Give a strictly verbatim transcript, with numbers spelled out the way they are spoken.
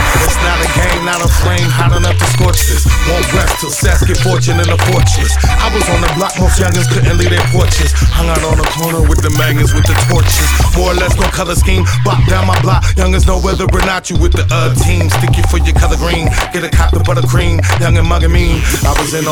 It's not a game, not a flame, hot enough to scorch this. Won't rest till Seth get fortune in the fortress. I was on the block, most youngins couldn't leave their porches. Hung out on the corner with the magnets, with the torches. More or less no color scheme, bop down my block. Youngins know whether or not you with the uh team. Stick you for your color green, get a cop the buttercream. Young and mugging mean, I was in